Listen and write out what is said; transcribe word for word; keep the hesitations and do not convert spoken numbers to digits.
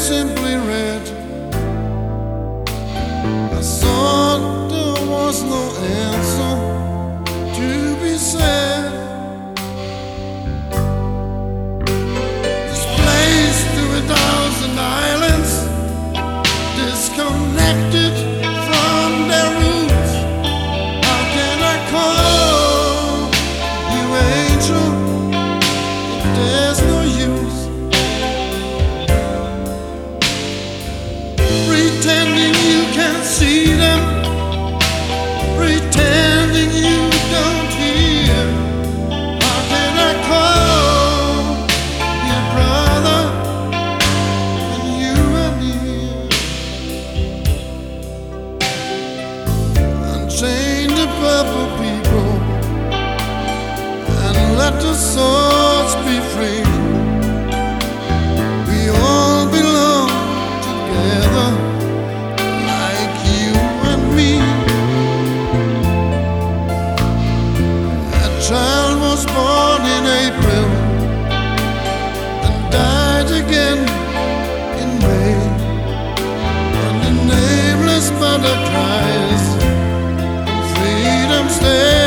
simply read, I thought there was no answer to be said. Displaced to a thousand islands, disconnected from their roots. How can I call you angel if there's no use? Pretending you can see them, pretending you don't hear. How can I call you brother when you are near? Unchain the purple people and let the souls be free. We all belong together, like you and me. A child was born in April and died again in May, and the nameless mother cries, freedom stays.